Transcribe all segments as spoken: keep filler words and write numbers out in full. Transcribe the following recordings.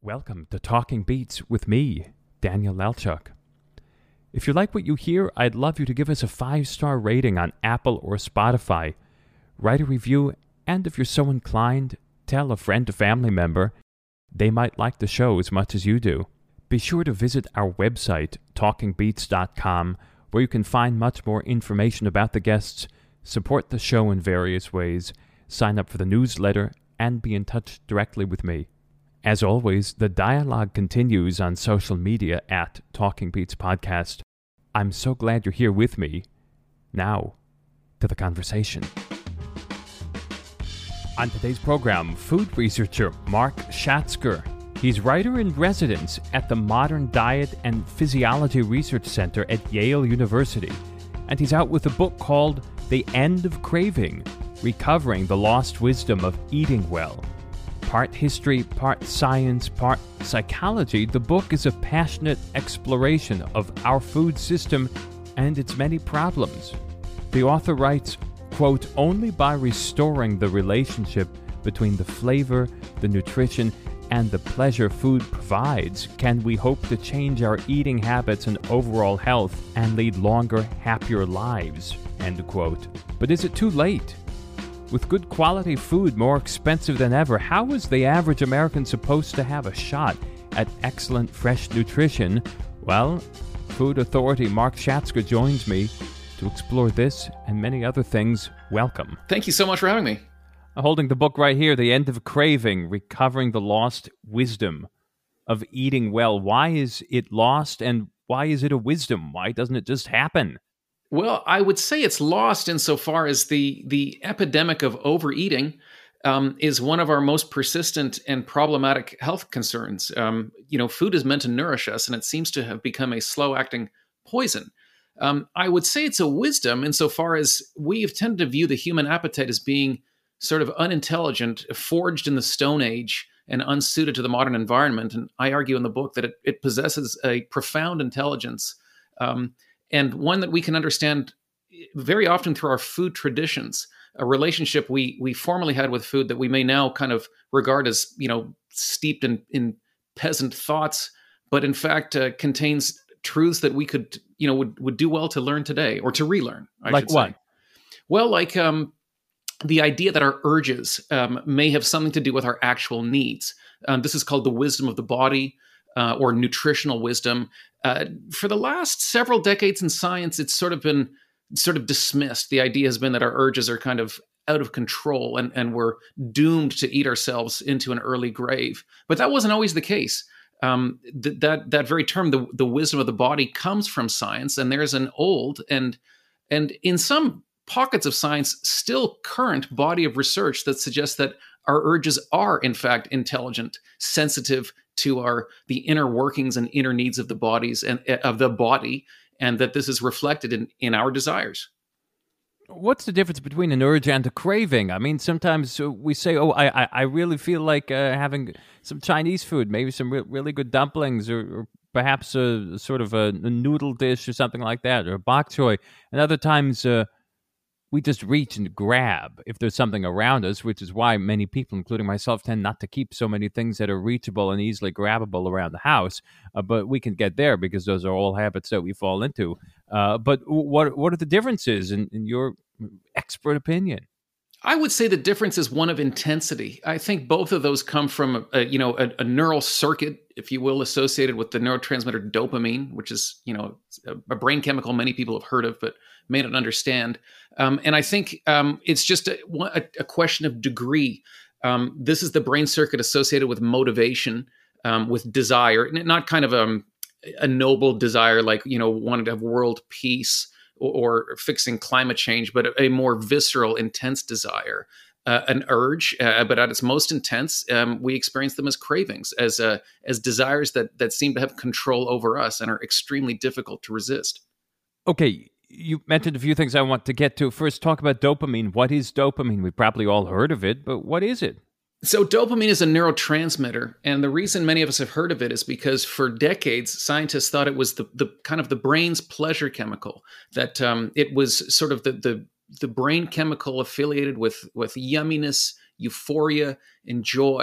Welcome to Talking Beats with me, Daniel Lalchuk. If you like what you hear, I'd love you to give us a five-star rating on Apple or Spotify. Write a review, and if you're so inclined, tell a friend or family member. They might like the show as much as you do. Be sure to visit our website, talking beats dot com, where you can find much more information about the guests, support the show in various ways, sign up for the newsletter, and be in touch directly with me. As always, the dialogue continues on social media at Talking Beats Podcast. I'm so glad you're here with me. Now, to the conversation. On today's program, food researcher Mark Schatzker. He's writer-in-residence at the Modern Diet and Physiology Research Center at Yale University. And he's out with a book called The End of Craving, Recovering the Lost Wisdom of Eating Well. Part history, part science, part psychology, the book is a passionate exploration of our food system and its many problems. The author writes, quote, "Only by restoring the relationship between the flavor, the nutrition, and the pleasure food provides can we hope to change our eating habits and overall health and lead longer, happier lives," end quote. But is it too late? With good quality food more expensive than ever, how is the average American supposed to have a shot at excellent fresh nutrition? Well, food authority Mark Schatzker joins me to explore this and many other things. Welcome. Thank you so much for having me. I'm holding the book right here, The End of Craving, Recovering the Lost Wisdom of Eating Well. Why is it lost, and why is it a wisdom? Why doesn't it just happen? Well, I would say it's lost insofar as the the epidemic of overeating um, is one of our most persistent and problematic health concerns. Um, you know, food is meant to nourish us, and it seems to have become a slow-acting poison. Um, I would say it's a wisdom insofar as we have tended to view the human appetite as being sort of unintelligent, forged in the Stone Age, and unsuited to the modern environment. And I argue in the book that it, it possesses a profound intelligence, um, and one that we can understand very often through our food traditions, a relationship we we formerly had with food that we may now kind of regard as, you know, steeped in, in peasant thoughts, but in fact uh, contains truths that we could, you know, would, would do well to learn today or to relearn. I like should what? Say. Well, like um, the idea that our urges um, may have something to do with our actual needs. Um, this is called the wisdom of the body. Uh, or nutritional wisdom. Uh, for the last several decades in science, it's sort of been sort of dismissed. The idea has been that our urges are kind of out of control and, and we're doomed to eat ourselves into an early grave. But that wasn't always the case. Um, th- that that very term, the, the wisdom of the body, comes from science, and there's an old and and in some pockets of science still current body of research that suggests that our urges are in fact intelligent, sensitive to our the inner workings and inner needs of the bodies and of the body, and that this is reflected in, in our desires. What's the difference between an urge and a craving? I mean, sometimes we say, "Oh, I I, I really feel like uh, having some Chinese food, maybe some re- really good dumplings, or, or perhaps a sort of a, a noodle dish or something like that, or bok choy." And other times, uh, we just reach and grab if there's something around us, which is why many people, including myself, tend not to keep so many things that are reachable and easily grabbable around the house. Uh, but we can get there because those are all habits that we fall into. Uh, but what what are the differences in, in your expert opinion? I would say the difference is one of intensity. I think both of those come from, a, you know, a, a neural circuit, if you will, associated with the neurotransmitter dopamine, which is, you know, a, a brain chemical many people have heard of but may not understand. Um, and I think um, it's just a, a, a question of degree. Um, this is the brain circuit associated with motivation, um, with desire, not kind of um, a noble desire like, you know, wanting to have world peace or, or fixing climate change, but a, a more visceral, intense desire, uh, an urge. Uh, but at its most intense, um, we experience them as cravings, as uh, as desires that that seem to have control over us and are extremely difficult to resist. Okay, you mentioned a few things I want to get to. First, talk about dopamine. What is dopamine? We've probably all heard of it, but what is it? So dopamine is a neurotransmitter, and the reason many of us have heard of it is because for decades, scientists thought it was the, the kind of the brain's pleasure chemical, that um, it was sort of the, the the brain chemical affiliated with, with yumminess, euphoria, and joy.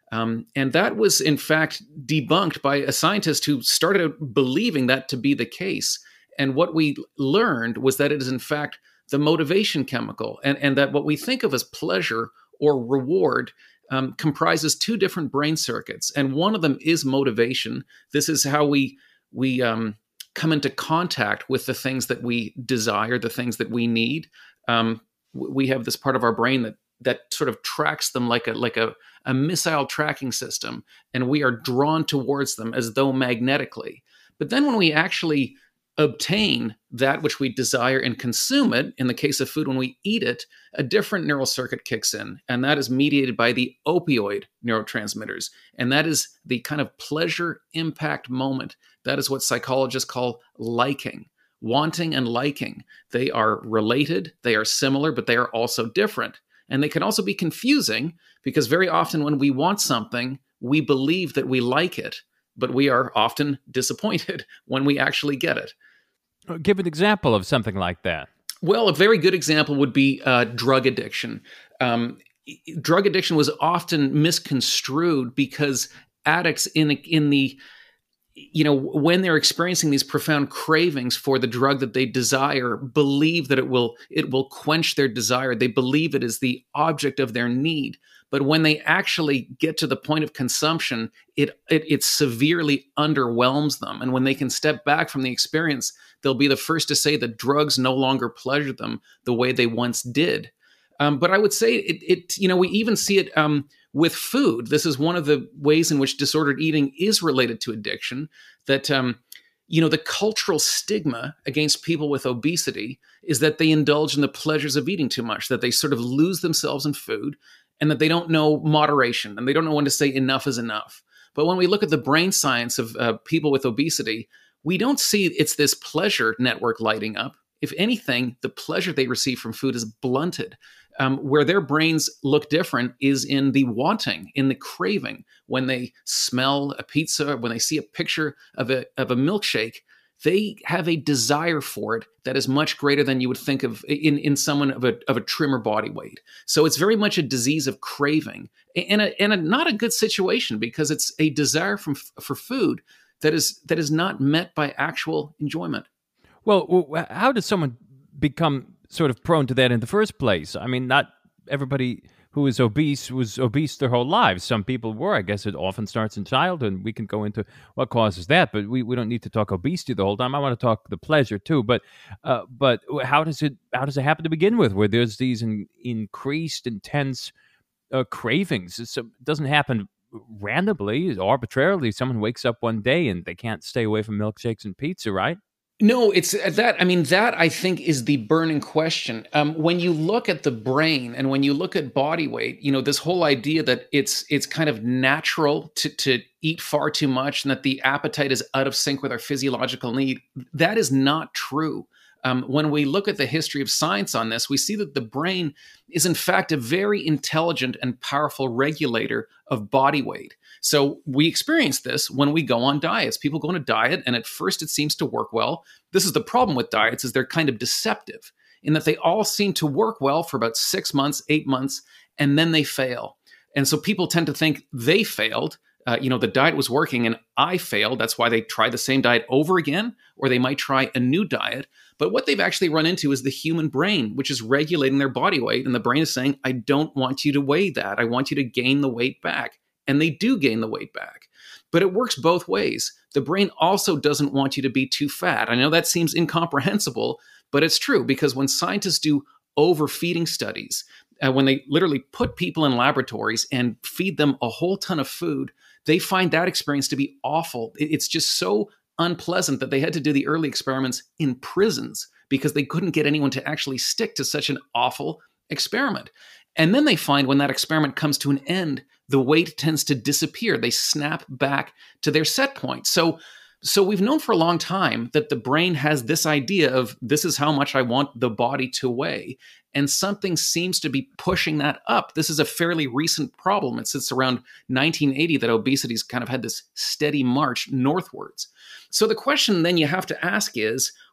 Um, and that was, in fact, debunked by a scientist who started believing that to be the case. And what we learned was that it is, in fact, the motivation chemical, and, and that what we think of as pleasure or reward um, comprises two different brain circuits. And one of them is motivation. This is how we we um, come into contact with the things that we desire, the things that we need. Um, we have this part of our brain that that sort of tracks them like a like a, a missile tracking system, and we are drawn towards them as though magnetically. But then when we actually obtain that which we desire and consume it, in the case of food, when we eat it, a different neural circuit kicks in, and that is mediated by the opioid neurotransmitters. And that is the kind of pleasure impact moment. That is what psychologists call liking. Wanting and liking. They are related, they are similar, but they are also different. And they can also be confusing, because very often when we want something, we believe that we like it, but we are often disappointed when we actually get it. Give an example of something like that. Well, a very good example would be uh, drug addiction. Um, drug addiction was often misconstrued because addicts in in the you know, when they're experiencing these profound cravings for the drug that they desire, believe that it will it will quench their desire. They believe it is the object of their need. But when they actually get to the point of consumption, it, it it severely underwhelms them. And when they can step back from the experience, they'll be the first to say that drugs no longer pleasure them the way they once did. Um, but I would say it, it, you know, we even see it um, with food. This is one of the ways in which disordered eating is related to addiction, that, um, you know, the cultural stigma against people with obesity is that they indulge in the pleasures of eating too much, that they sort of lose themselves in food, and that they don't know moderation, and they don't know when to say enough is enough. But when we look at the brain science of uh, people with obesity, we don't see it's this pleasure network lighting up. If anything, the pleasure they receive from food is blunted. Um, where their brains look different is in the wanting, in the craving. When they smell a pizza, when they see a picture of a of a milkshake, they have a desire for it that is much greater than you would think of in, in someone of a of a trimmer body weight. So it's very much a disease of craving, and a, and a, not a good situation, because it's a desire from for food that is that is not met by actual enjoyment. Well, how does someone become sort of prone to that in the first place? I mean, not everybody who is obese was obese their whole lives. Some people were. I guess it often starts in childhood, and we can go into what causes that, but we, we don't need to talk obesity the whole time. I want to talk the pleasure too. But uh, but how does it how does it happen to begin with, where there's these in, increased, intense uh, cravings? It's, it doesn't happen randomly, arbitrarily. Someone wakes up one day and they can't stay away from milkshakes and pizza, right? No, it's that. I mean, that I think is the burning question. Um, when you look at the brain and when you look at body weight, you know, this whole idea that it's it's kind of natural to to eat far too much and that the appetite is out of sync with our physiological need, that is not true. Um, when we look at the history of science on this, we see that the brain is in fact a very intelligent and powerful regulator of body weight. So we experience this when we go on diets. People go on a diet, and at first it seems to work well. This is the problem with diets, is they're kind of deceptive in that they all seem to work well for about six months, eight months, and then they fail. And so people tend to think they failed. Uh, you know, the diet was working and I failed. That's why they try the same diet over again, or they might try a new diet. But what they've actually run into is the human brain, which is regulating their body weight. And the brain is saying, I don't want you to weigh that. I want you to gain the weight back. And they do gain the weight back. But it works both ways. The brain also doesn't want you to be too fat. I know that seems incomprehensible, but it's true, because when scientists do overfeeding studies, uh, when they literally put people in laboratories and feed them a whole ton of food, they find that experience to be awful. It's just so unpleasant that they had to do the early experiments in prisons because they couldn't get anyone to actually stick to such an awful experiment. And then they find when that experiment comes to an end, the weight tends to disappear. They snap back to their set point. So, so we've known for a long time that the brain has this idea of this is how much I want the body to weigh. And something seems to be pushing that up. This is a fairly recent problem. It's since around nineteen eighty that obesity's kind of had this steady march northwards. So the question then you have to ask is,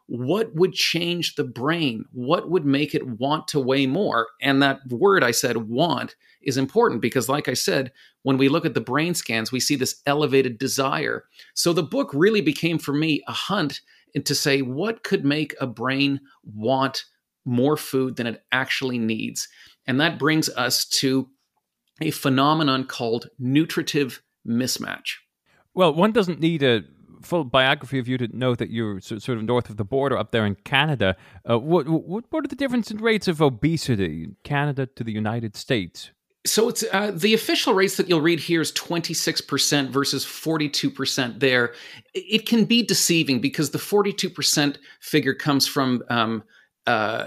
what would change the brain? What would make it want to weigh more? And that word I said, want, is important because, like I said, when we look at the brain scans, we see this elevated desire. So the book really became for me a hunt to say, what could make a brain want more food than it actually needs? And that brings us to a phenomenon called nutritive mismatch. Well, one doesn't need a full biography of you to know that you're sort of north of the border up there in Canada. Uh, what, what what are the difference in rates of obesity in Canada to the United States? So it's uh, the official rates that you'll read here is twenty-six percent versus forty-two percent there. It can be deceiving because the forty-two percent figure comes from um, uh,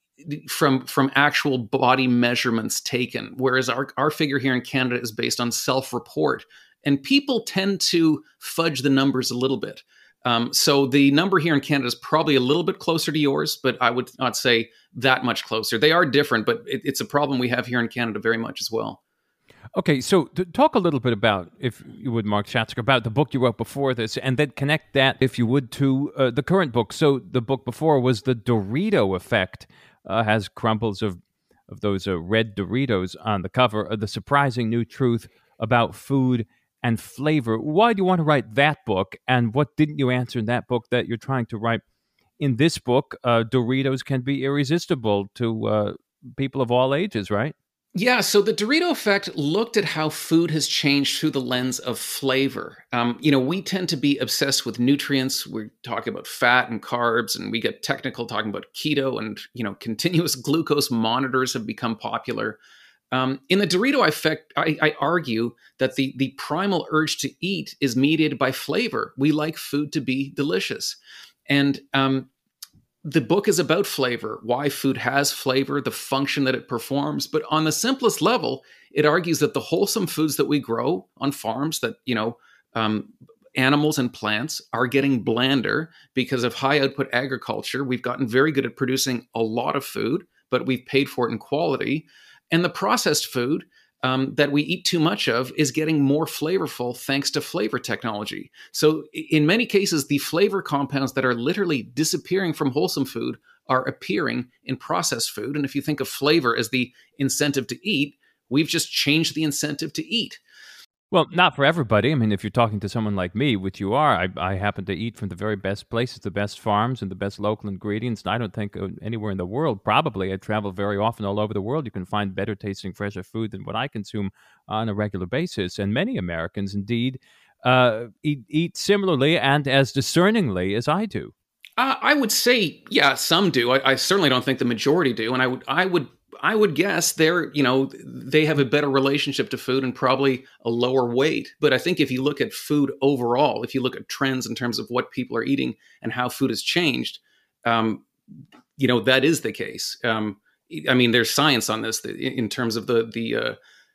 from from actual body measurements taken, whereas our, our figure here in Canada is based on self-report. And people tend to fudge the numbers a little bit. Um, so the number here in Canada is probably a little bit closer to yours, but I would not say that much closer. They are different, but it, it's a problem we have here in Canada very much as well. Okay, so to talk a little bit about, if you would, Mark Schatzker, about the book you wrote before this, and then connect that, if you would, to uh, the current book. So the book before was The Dorito Effect, uh, has crumbles of, of those uh, red Doritos on the cover, uh, The Surprising New Truth About Food and Flavor. Why do you want to write that book, and what didn't you answer in that book that you're trying to write in this book? uh, Doritos can be irresistible to uh, people of all ages, right? Yeah, so the Dorito Effect looked at how food has changed through the lens of flavor. Um, you know, we tend to be obsessed with nutrients. We're talking about fat and carbs, and we get technical talking about keto, and, you know, continuous glucose monitors have become popular. Um, in the Dorito Effect, I, I argue that the, the primal urge to eat is mediated by flavor. We like food to be delicious. And um, the book is about flavor, why food has flavor, the function that it performs. But on the simplest level, it argues that the wholesome foods that we grow on farms, that, you know, um, animals and plants are getting blander because of high output agriculture. We've gotten very good at producing a lot of food, but we've paid for it in quality. And the processed food um, that we eat too much of is getting more flavorful thanks to flavor technology. So in many cases, the flavor compounds that are literally disappearing from wholesome food are appearing in processed food. And if you think of flavor as the incentive to eat, we've just changed the incentive to eat. Well, not for everybody. I mean, if you're talking to someone like me, which you are, I, I happen to eat from the very best places, the best farms and the best local ingredients. And I don't think anywhere in the world, probably, I travel very often all over the world, you can find better tasting, fresher food than what I consume on a regular basis. And many Americans, indeed, uh, eat, eat similarly and as discerningly as I do. Uh, I would say, yeah, some do. I, I certainly don't think the majority do. And I would, I would I would guess they're, you know, they have a better relationship to food and probably a lower weight. But I think if you look at food overall, if you look at trends in terms of what people are eating and how food has changed, um, you know, that is the case. Um, I mean, there's science on this in terms of the the uh,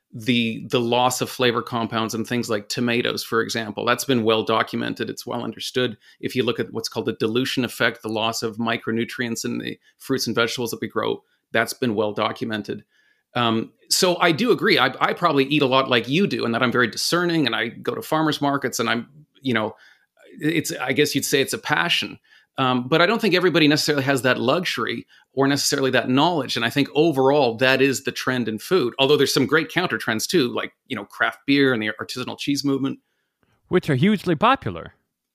the the loss of flavor compounds in things like tomatoes, for example. That's been well documented. It's well understood. If you look at what's called the dilution effect, the loss of micronutrients in the fruits and vegetables that we grow, that's been well documented. Um, so I do agree. I, I probably eat a lot like you do, and that I'm very discerning, and I go to farmers markets, and I'm, you know, it's, I guess you'd say it's a passion. Um, but I don't think everybody necessarily has that luxury or necessarily that knowledge. And I think overall that is the trend in food. Although there's some great counter trends too, like, you know, craft beer and the artisanal cheese movement, which are hugely popular.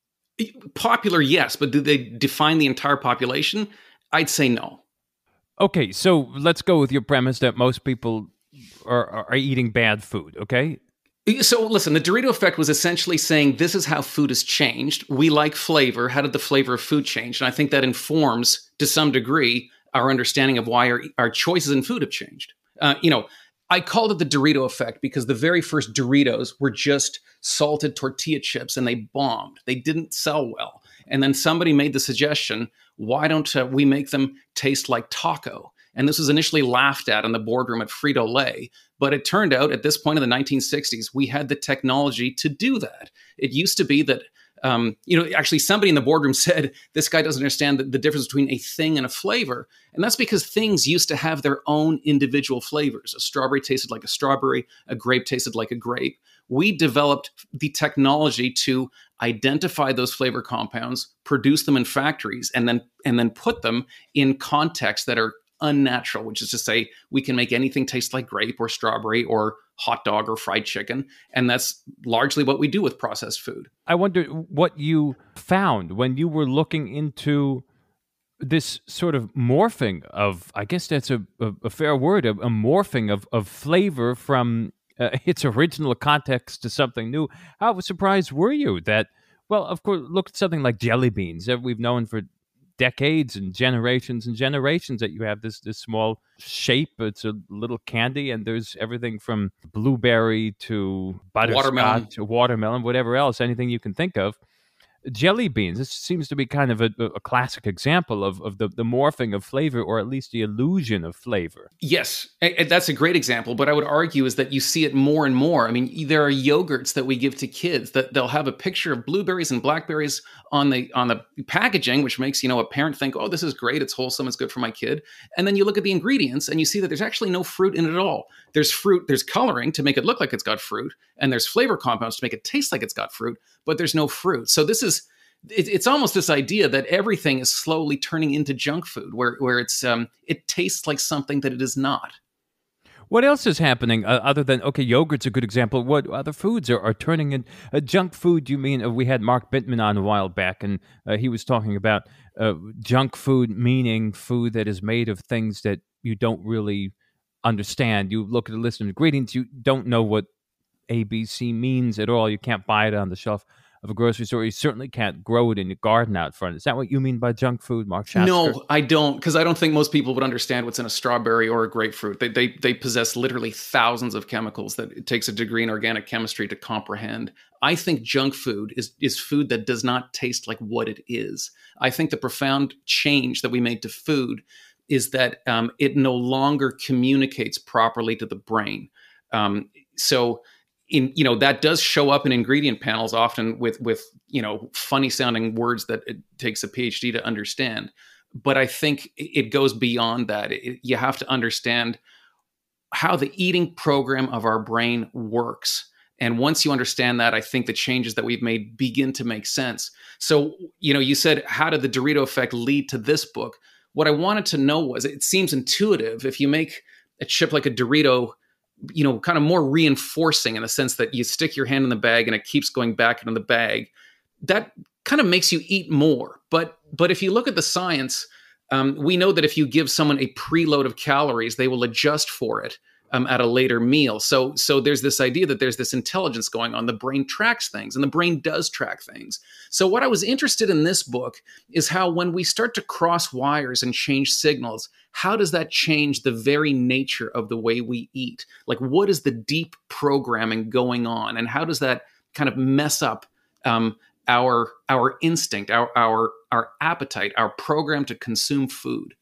Popular, yes, but do they define the entire population? I'd say no. Okay, so let's go with your premise that most people are, are eating bad food, okay? So listen, the Dorito Effect was essentially saying this is how food has changed. We like flavor. How did the flavor of food change? And I think that informs, to some degree, our understanding of why our, our choices in food have changed. Uh, you know, I called it the Dorito Effect because the very first Doritos were just salted tortilla chips and they bombed. They didn't sell well. And then somebody made the suggestion, why don't uh, we make them taste like taco? And this was initially laughed at in the boardroom at Frito-Lay. But it turned out at this point in the nineteen sixties, we had the technology to do that. It used to be that, um, you know, actually somebody in the boardroom said, this guy doesn't understand the, the difference between a thing and a flavor. And that's because things used to have their own individual flavors. A strawberry tasted like a strawberry. A grape tasted like a grape. we developed the technology to identify those flavor compounds, produce them in factories, and then and then put them in contexts that are unnatural, which is to say we can make anything taste like grape or strawberry or hot dog or fried chicken. And that's largely what we do with processed food. I wonder what you found when you were looking into this sort of morphing of, I guess that's a, a, a fair word, a, a morphing of, of flavor from uh, its original context to something new. How surprised were you that, well, of course, look at something like jelly beans that we've known for decades and generations and generations that you have this this small shape. It's a little candy, and there's everything from blueberry to butterscotch Watermelon. to watermelon, whatever else, anything you can think of. Jelly beans, this seems to be kind of a, a classic example of, of the, the morphing of flavor, or at least the illusion of flavor. Yes, and that's a great example. But I would argue is that you see it more and more. I mean, there are yogurts that we give to kids that they'll have a picture of blueberries and blackberries on the on the packaging, which makes, you know, a parent think, oh, this is great, it's wholesome, it's good for my kid. And then you look at the ingredients and you see that there's actually no fruit in it at all. There's fruit, there's coloring to make it look like it's got fruit, and there's flavor compounds to make it taste like it's got fruit, but there's no fruit. So this is it's almost this idea that everything is slowly turning into junk food, where where it's um, it tastes like something that it is not. What else is happening uh, other than, okay, yogurt's a good example. What other foods are, are turning in uh, junk food? You mean, uh, we had Mark Bittman on a while back, and uh, he was talking about uh, junk food, meaning food that is made of things that you don't really understand. You look at a list of ingredients, you don't know what A B C means at all. You can't buy it on the shelf of a grocery store. You certainly can't grow it in your garden out front. Is that what you mean by junk food, Mark Schatzker? No, I don't, because I don't think most people would understand what's in a strawberry or a grapefruit. They, they they possess literally thousands of chemicals that it takes a degree in organic chemistry to comprehend. I think junk food is is food that does not taste like what it is. I think the profound change that we made to food is that um, it no longer communicates properly to the brain. Um, so In, you know, that does show up in ingredient panels often with, with, you know, funny sounding words that it takes a PhD to understand. But I think it goes beyond that. It, you have to understand how the eating program of our brain works. And once you understand that, I think the changes that we've made begin to make sense. So, you know, you said, how did the Dorito effect lead to this book? What I wanted to know was, it seems intuitive. If you make a chip like a Dorito, you know, kind of more reinforcing in the sense that you stick your hand in the bag and it keeps going back into the bag, that kind of makes you eat more. But but if you look at the science, um, we know that if you give someone a preload of calories, they will adjust for it um, at a later meal. So so there's this idea that there's this intelligence going on. The brain tracks things, and the brain does track things. So what I was interested in this book is how, when we start to cross wires and change signals, how does that change the very nature of the way we eat? Like, what is the deep programming going on, and how does that kind of mess up um, our our instinct, our our our appetite, our program to consume food?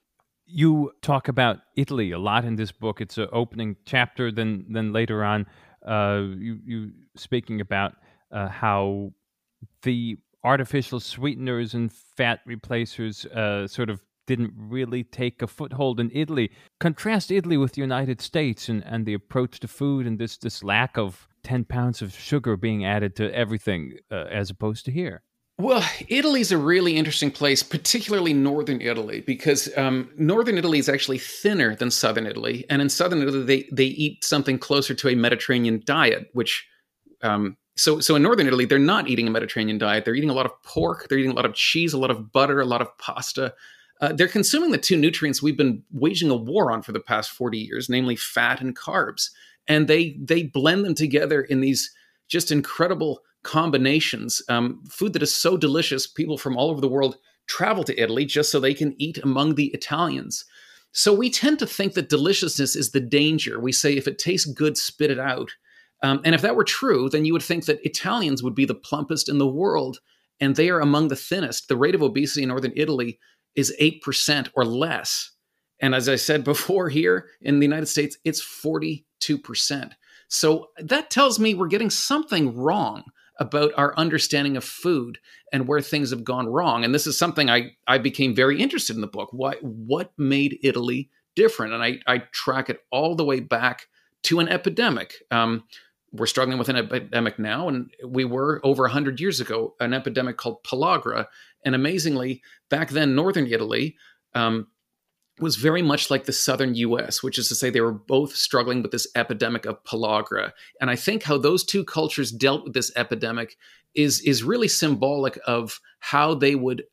You talk about Italy a lot in this book. It's an opening chapter. Then, then later on, uh, you you speaking about uh, how the artificial sweeteners and fat replacers uh, sort of didn't really take a foothold in Italy. Contrast Italy with the United States and, and the approach to food, and this this lack of ten pounds of sugar being added to everything uh, as opposed to here. Well, Italy's a really interesting place, particularly northern Italy, because um, northern Italy is actually thinner than southern Italy. And in southern Italy, they, they eat something closer to a Mediterranean diet, which... Um, so, so in northern Italy, they're not eating a Mediterranean diet. They're eating a lot of pork. They're eating a lot of cheese, a lot of butter, a lot of pasta. Uh, they're consuming the two nutrients we've been waging a war on for the past forty years, namely fat and carbs. And they they blend them together in these just incredible combinations. Um, food that is so delicious, people from all over the world travel to Italy just so they can eat among the Italians. So we tend to think that deliciousness is the danger. We say, if it tastes good, spit it out. Um, and if that were true, then you would think that Italians would be the plumpest in the world, and they are among the thinnest. The rate of obesity in northern Italy is eight percent or less. And as I said before, here in the United States, it's forty-two percent. So that tells me we're getting something wrong about our understanding of food and where things have gone wrong. And this is something I, I became very interested in the book. Why, what made Italy different? And I, I track it all the way back to an epidemic. Um, we're struggling with an epidemic now, and we were over one hundred years ago, an epidemic called pellagra. And amazingly, back then, northern Italy um, was very much like the southern U S, which is to say they were both struggling with this epidemic of pellagra. And I think how those two cultures dealt with this epidemic is, is really symbolic of how they would,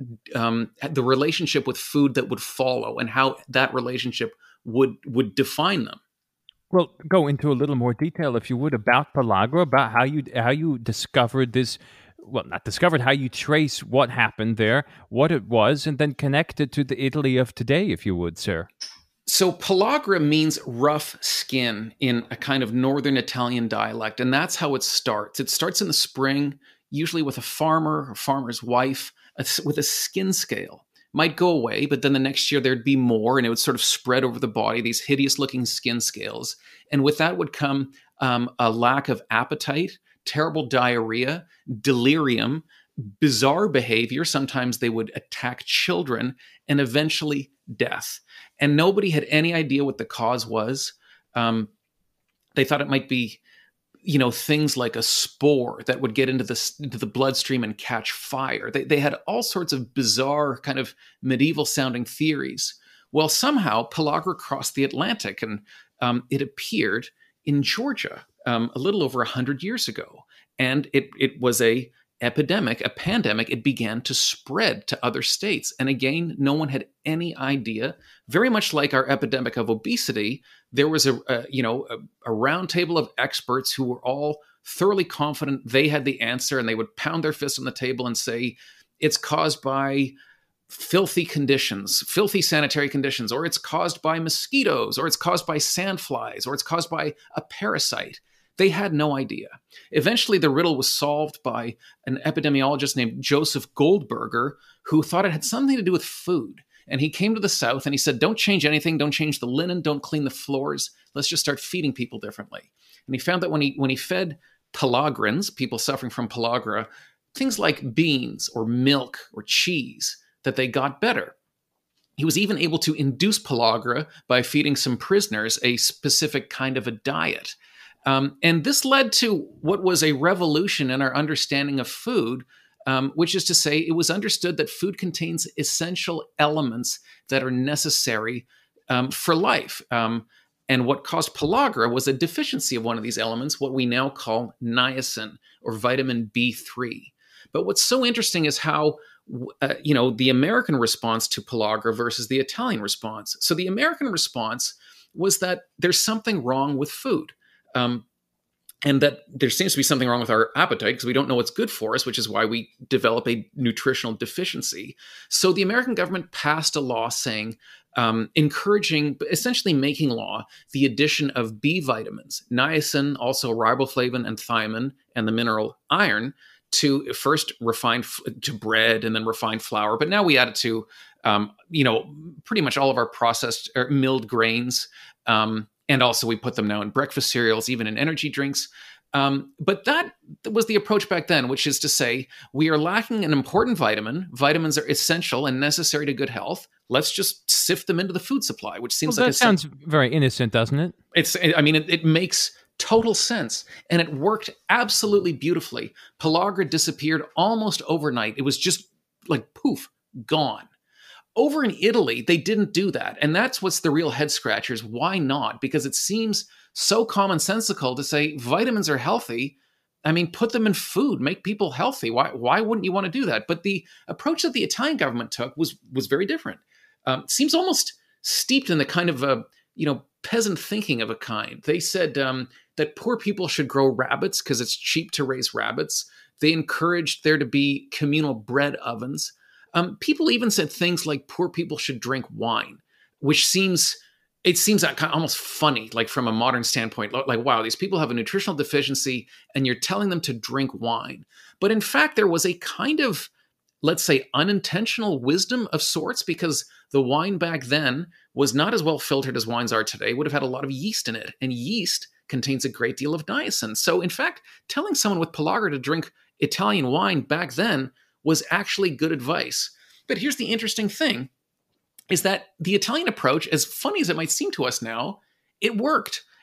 um, the relationship with food that would follow and how that relationship would would define them. Well, go into a little more detail, if you would, about pellagra, about how you how you discovered this. Well, not discovered, how you trace what happened there, what it was, and then connect it to the Italy of today, if you would, sir. So pellagra means rough skin in a kind of northern Italian dialect, and that's how it starts. It starts in the spring, usually with a farmer or farmer's wife, with a skin scale. Might go away, but then the next year there'd be more, and it would sort of spread over the body, these hideous-looking skin scales. And with that would come um, a lack of appetite, terrible diarrhea, delirium, bizarre behavior. Sometimes they would attack children, and eventually death. And nobody had any idea what the cause was. Um, they thought it might be, you know, things like a spore that would get into the, into the bloodstream and catch fire. They, they had all sorts of bizarre kind of medieval-sounding theories. Well, somehow pellagra crossed the Atlantic, and um, it appeared in Georgia um, a little over one hundred years ago. And it it was a epidemic, a pandemic. It began to spread to other states. And again, no one had any idea. Very much like our epidemic of obesity, there was a, a you know a, a round table of experts who were all thoroughly confident they had the answer, and they would pound their fist on the table and say, it's caused by filthy conditions, filthy sanitary conditions, or it's caused by mosquitoes, or it's caused by sandflies, or it's caused by a parasite. They had no idea. Eventually, the riddle was solved by an epidemiologist named Joseph Goldberger, who thought it had something to do with food. And he came to the South and he said, don't change anything, don't change the linen, don't clean the floors. Let's just start feeding people differently. And he found that when he when he fed pellagrans, people suffering from pellagra, things like beans or milk or cheese, that they got better. He was even able to induce pellagra by feeding some prisoners a specific kind of a diet. Um, and this led to what was a revolution in our understanding of food, um, which is to say it was understood that food contains essential elements that are necessary um, for life. Um, and what caused pellagra was a deficiency of one of these elements, what we now call niacin, or vitamin B three. But what's so interesting is how Uh, you know, the American response to pellagra versus the Italian response. So the American response was that there's something wrong with food, um, and that there seems to be something wrong with our appetite because we don't know what's good for us, which is why we develop a nutritional deficiency. So the American government passed a law saying, um, encouraging, essentially making law, the addition of B vitamins, niacin, also riboflavin and thiamine, and the mineral iron, to first refined to bread and then refined flour. But now we add it to, um, you know, pretty much all of our processed or milled grains. Um, and also we put them now in breakfast cereals, even in energy drinks. Um, but that was the approach back then, which is to say, we are lacking an important vitamin. Vitamins are essential and necessary to good health. Let's just sift them into the food supply, which seems well, like that a sounds very innocent, doesn't it? It's, I mean, it, it makes total sense. And it worked absolutely beautifully. Pellagra disappeared almost overnight. It was just like poof, gone. Over in Italy, they didn't do that. And that's what's the real head scratchers. Why not? Because it seems so commonsensical to say vitamins are healthy. I mean, put them in food, make people healthy. Why, why wouldn't you want to do that? But the approach that the Italian government took was, was very different. Um, seems almost steeped in the kind of a, you know, peasant thinking of a kind. They said um, that poor people should grow rabbits because it's cheap to raise rabbits. They encouraged there to be communal bread ovens. Um, people even said things like poor people should drink wine, which seems, it seems kind of almost funny, like from a modern standpoint, like, wow, these people have a nutritional deficiency and you're telling them to drink wine. But in fact, there was a kind of, let's say, unintentional wisdom of sorts, because the wine back then was not as well filtered as wines are today, would have had a lot of yeast in it. And yeast contains a great deal of niacin. So in fact, telling someone with pellagra to drink Italian wine back then was actually good advice. But here's the interesting thing, is that the Italian approach, as funny as it might seem to us now, it worked.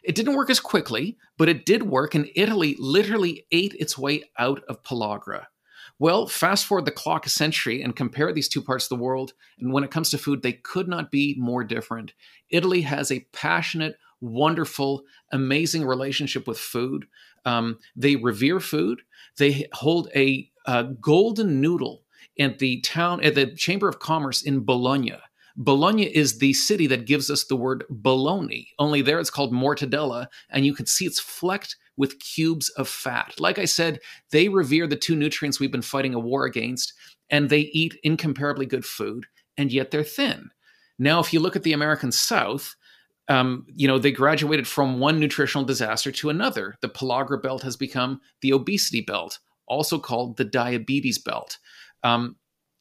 It didn't work as quickly, but it did work, and Italy literally ate its way out of pellagra. Well, fast forward the clock a century and compare these two parts of the world, and when it comes to food, they could not be more different. Italy has a passionate, wonderful, amazing relationship with food. Um, they revere food. They hold a, a golden noodle at the town, at the Chamber of Commerce in Bologna. Bologna is the city that gives us the word bologna, only there it's called mortadella, and you can see it's flecked with cubes of fat. Like I said, they revere the two nutrients we've been fighting a war against, and they eat incomparably good food, and yet they're thin. Now, if you look at the American South, um, you know, they graduated from one nutritional disaster to another. The pellagra belt has become the obesity belt, also called the diabetes belt. Um,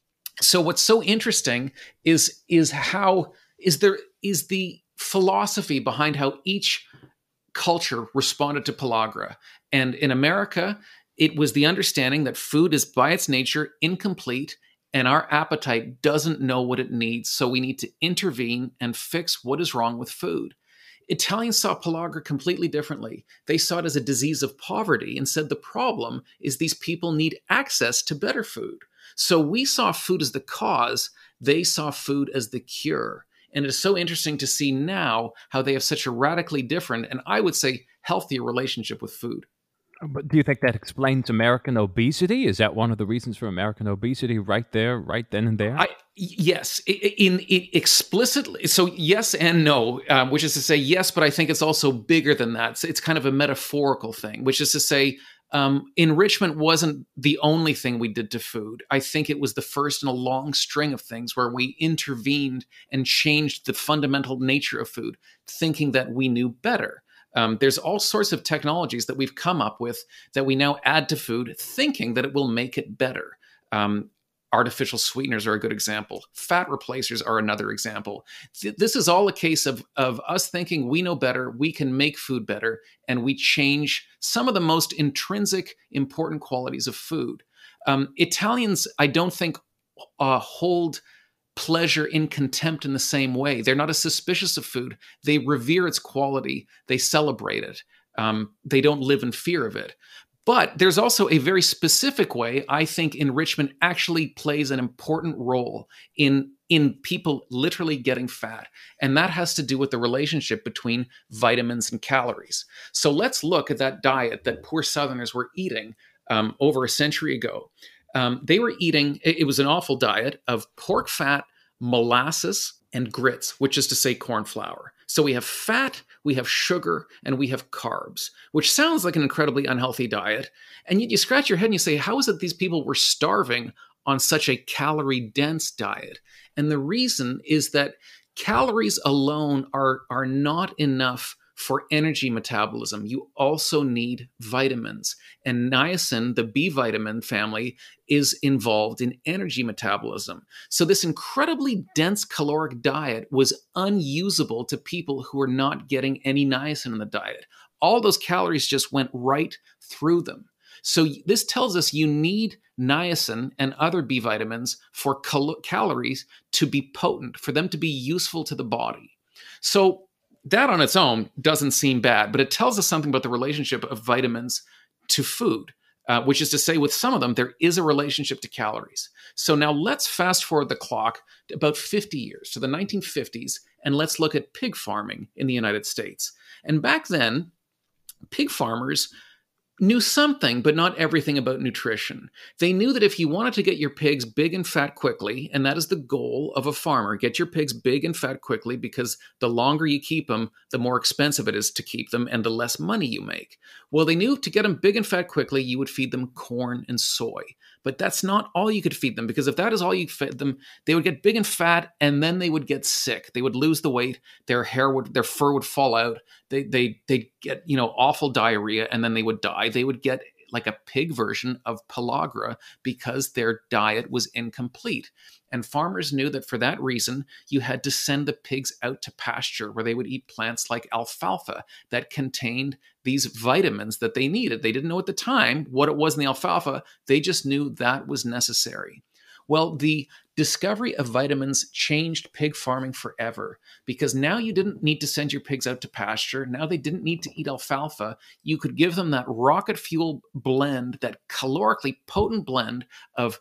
So what's so interesting is is how is there is the philosophy behind how each culture responded to pellagra. And in America, it was the understanding that food is by its nature incomplete and our appetite doesn't know what it needs, so we need to intervene and fix what is wrong with food. Italians saw pellagra completely differently. They saw it as a disease of poverty and said the problem is these people need access to better food. So we saw food as the cause, they saw food as the cure. And it is so interesting to see now how they have such a radically different, and I would say healthier relationship with food. But do you think that explains American obesity? Is that one of the reasons for American obesity right there, right then and there? I, yes, in, in explicitly. So yes and no, um, which is to say yes, but I think it's also bigger than that. So it's kind of a metaphorical thing, which is to say um, enrichment wasn't the only thing we did to food. I think it was the first in a long string of things where we intervened and changed the fundamental nature of food, thinking that we knew better. Um, there's all sorts of technologies that we've come up with that we now add to food, thinking that it will make it better. Um, artificial sweeteners are a good example. Fat replacers are another example. Th- this is all a case of, of us thinking we know better, we can make food better, and we change some of the most intrinsic, important qualities of food. Um, Italians, I don't think, uh, hold pleasure in contempt in the same way. They're not as suspicious of food. They revere its quality. They celebrate it. Um, they don't live in fear of it. But there's also a very specific way I think enrichment actually plays an important role in, in people literally getting fat. And that has to do with the relationship between vitamins and calories. So let's look at that diet that poor Southerners were eating um, over a century ago. Um, they were eating, it was an awful diet of pork fat, molasses, and grits, which is to say corn flour. So we have fat, we have sugar, and we have carbs, which sounds like an incredibly unhealthy diet. And yet you scratch your head and you say, how is it these people were starving on such a calorie-dense diet? And the reason is that calories alone are, are not enough for energy metabolism. You also need vitamins. And niacin, the B vitamin family, is involved in energy metabolism. So this incredibly dense caloric diet was unusable to people who were not getting any niacin in the diet. All those calories just went right through them. So this tells us you need niacin and other B vitamins for cal- calories to be potent, for them to be useful to the body. So that on its own doesn't seem bad, but it tells us something about the relationship of vitamins to food, uh, which is to say with some of them, there is a relationship to calories. So now let's fast forward the clock to about fifty years, to the nineteen fifties, and let's look at pig farming in the United States. And back then, pig farmers knew something, but not everything about nutrition. They knew that if you wanted to get your pigs big and fat quickly, and that is the goal of a farmer, get your pigs big and fat quickly because the longer you keep them, the more expensive it is to keep them and the less money you make. Well, they knew to get them big and fat quickly, you would feed them corn and soy. But that's not all you could feed them, because if that is all you fed them, they would get big and fat, and then they would get sick. They would lose the weight, their hair would, their fur would fall out. They they they get, you know, awful diarrhea, and then they would die. They would get like a pig version of pellagra because their diet was incomplete. And farmers knew that for that reason, you had to send the pigs out to pasture where they would eat plants like alfalfa that contained these vitamins that they needed. They didn't know at the time what it was in the alfalfa. They just knew that was necessary. Well, the discovery of vitamins changed pig farming forever because now you didn't need to send your pigs out to pasture. Now they didn't need to eat alfalfa. You could give them that rocket fuel blend, that calorically potent blend of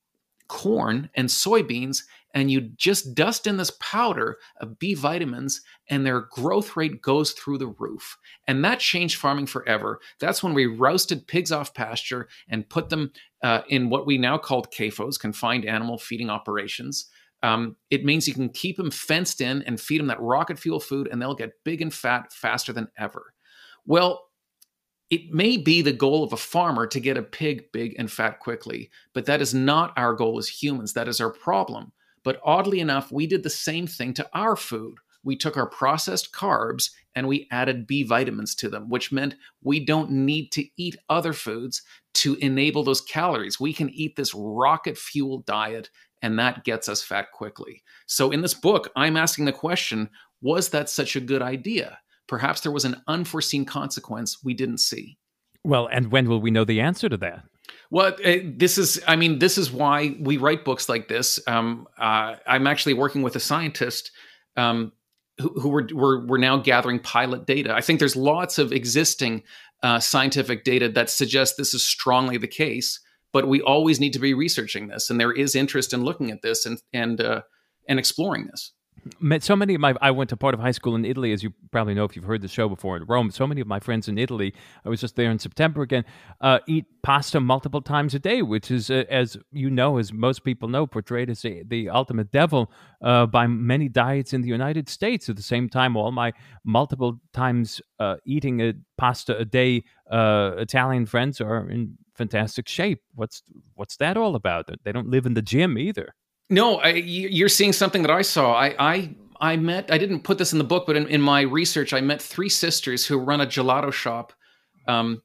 corn and soybeans, and you just dust in this powder of B vitamins, and their growth rate goes through the roof. And that changed farming forever. That's when we rousted pigs off pasture and put them uh, in what we now call C A F Os, confined animal feeding operations. Um, it means you can keep them fenced in and feed them that rocket fuel food, and they'll get big and fat faster than ever. Well, it may be the goal of a farmer to get a pig big and fat quickly, but that is not our goal as humans. That is our problem. But oddly enough, we did the same thing to our food. We took our processed carbs and we added B vitamins to them, which meant we don't need to eat other foods to enable those calories. We can eat this rocket fuel diet, and that gets us fat quickly. So in this book, I'm asking the question, was that such a good idea? Perhaps there was an unforeseen consequence we didn't see. Well, and when will we know the answer to that? Well, uh, this is, I mean, this is why we write books like this. Um, uh, I'm actually working with a scientist um, who, who we're, we're, we're now gathering pilot data. I think there's lots of existing uh, scientific data that suggests this is strongly the case, but we always need to be researching this. And there is interest in looking at this and, and, uh, and exploring this. So many of my, I went to part of high school in Italy, as you probably know if you've heard the show before, in Rome. So many of my friends in Italy, I was just there in September again, uh, eat pasta multiple times a day, which is, uh, as you know, as most people know, portrayed as a, the ultimate devil uh, by many diets in the United States. At the same time, all my multiple times uh, eating a pasta a day uh, Italian friends are in fantastic shape. What's what's that all about? They don't live in the gym either. No, I, you're seeing something that I saw. I, I, I met, I didn't put this in the book, but in, in my research, I met three sisters who run a gelato shop. Um,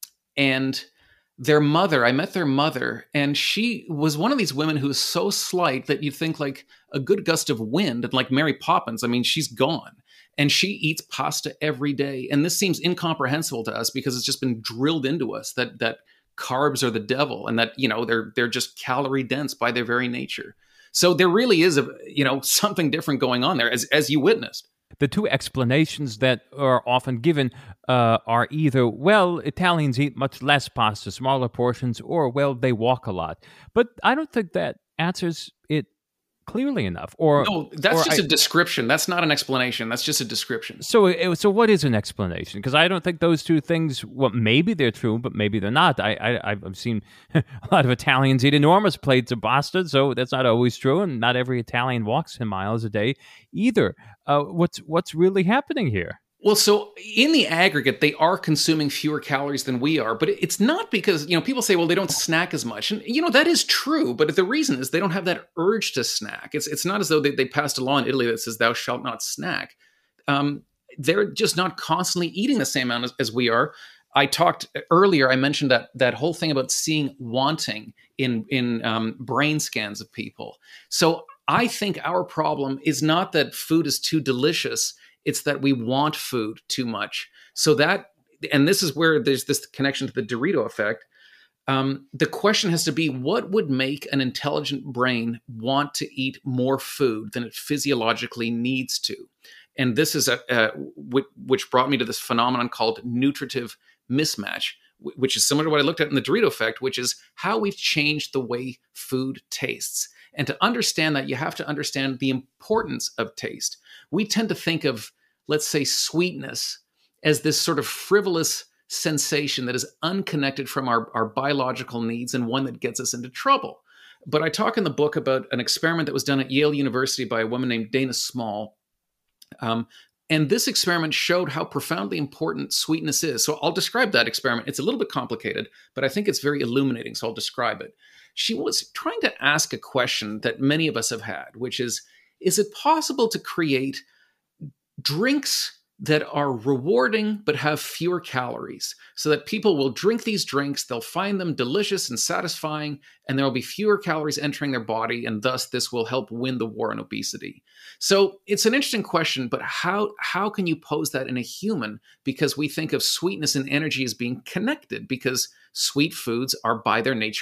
and their mother, I met their mother, and she was one of these women who is so slight that you'd think like a good gust of wind, and like Mary Poppins, I mean, she's gone. And she eats pasta every day. And this seems incomprehensible to us because it's just been drilled into us that, that carbs are the devil and that, you know, they're, they're just calorie dense by their very nature. So there really is a, you know, something different going on there, as as you witnessed. The two explanations that are often given uh, are either, well, Italians eat much less pasta, smaller portions, or, well, they walk a lot. But I don't think that answers it clearly enough. Or no, that's or just I, a description. That's not an explanation. That's just a description. So, so what is an explanation? Because I don't think those two things. Well, maybe they're true, but maybe they're not. I, I I've seen a lot of Italians eat enormous plates of pasta, so that's not always true, and not every Italian walks ten miles a day either. Uh, what's what's really happening here? Well, so in the aggregate, they are consuming fewer calories than we are, but it's not because, you know, people say, well, they don't snack as much. And, you know, that is true, but the reason is they don't have that urge to snack. It's it's not as though they, they passed a law in Italy that says thou shalt not snack. Um, they're just not constantly eating the same amount as, as we are. I talked earlier, I mentioned that that whole thing about seeing wanting in, in um, brain scans of people. So I think our problem is not that food is too delicious. It's that we want food too much. So that, and this is where there's this connection to the Dorito effect. Um, the question has to be, what would make an intelligent brain want to eat more food than it physiologically needs to? And this is a, a which brought me to this phenomenon called nutritive mismatch, which is similar to what I looked at in the Dorito effect, which is how we've changed the way food tastes. And to understand that, you have to understand the importance of taste. We tend to think of, let's say, sweetness as this sort of frivolous sensation that is unconnected from our, our biological needs and one that gets us into trouble. But I talk in the book about an experiment that was done at Yale University by a woman named Dana Small. Um, and this experiment showed how profoundly important sweetness is. So I'll describe that experiment. It's a little bit complicated, but I think it's very illuminating, so I'll describe it. She was trying to ask a question that many of us have had, which is, is it possible to create drinks that are rewarding but have fewer calories so that people will drink these drinks, they'll find them delicious and satisfying, and there will be fewer calories entering their body, and thus this will help win the war on obesity? So it's an interesting question, but how, how can you pose that in a human? Because we think of sweetness and energy as being connected, because sweet foods are by their nature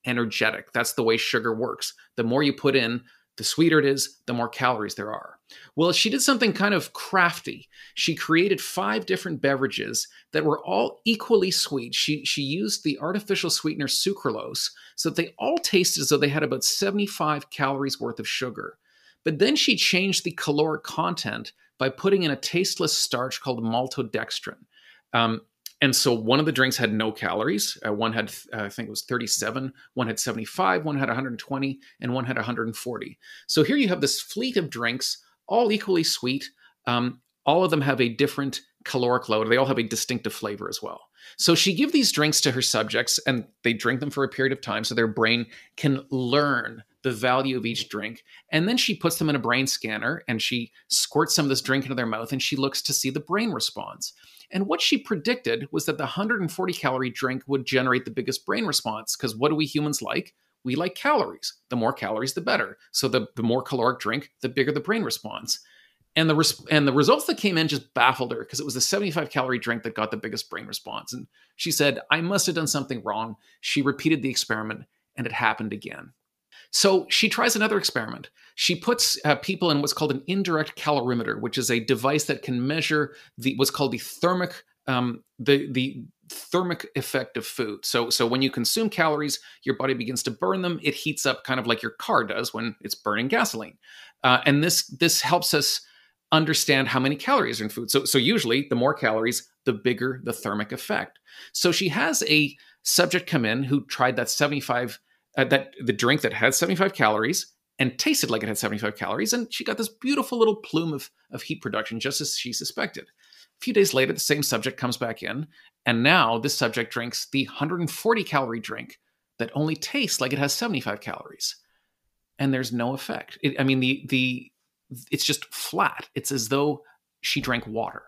energetic. That's the way sugar works. The more you put in, the sweeter it is, the more calories there are. Well, she did something kind of crafty. She created five different beverages that were all equally sweet. She, she used the artificial sweetener sucralose so that they all tasted as though they had about seventy-five calories worth of sugar. But then she changed the caloric content by putting in a tasteless starch called maltodextrin. Um, And so one of the drinks had no calories. Uh, one had, uh, I think it was thirty-seven. One had seventy-five. One had one hundred twenty. And one had one hundred forty. So here you have this fleet of drinks, all equally sweet. Um, all of them have a different caloric load. They all have a distinctive flavor as well. So she gave these drinks to her subjects, and they drink them for a period of time so their brain can learn the value of each drink. And then she puts them in a brain scanner, and she squirts some of this drink into their mouth, and she looks to see the brain response. And what she predicted was that the one hundred forty calorie drink would generate the biggest brain response, because what do we humans like? We like calories. The more calories, the better. So the, the more caloric drink, the bigger the brain response. And the res- and the results that came in just baffled her, because it was the seventy-five calorie drink that got the biggest brain response. And she said, I must have done something wrong. She repeated the experiment, and it happened again. So she tries another experiment. She puts uh, people in what's called an indirect calorimeter, which is a device that can measure the what's called the thermic um, the the thermic effect of food. So so when you consume calories, your body begins to burn them. It heats up, kind of like your car does when it's burning gasoline. Uh, and this this helps us understand how many calories are in food. So so usually, the more calories, the bigger the thermic effect. So she has a subject come in who tried that seventy-five. Uh, that the drink that had seventy-five calories and tasted like it had seventy-five calories, and she got this beautiful little plume of, of heat production, just as she suspected. A few days later, the same subject comes back in, and now this subject drinks the one hundred forty calorie drink that only tastes like it has seventy-five calories, and there's no effect. It, I mean, the the it's just flat. It's as though she drank water.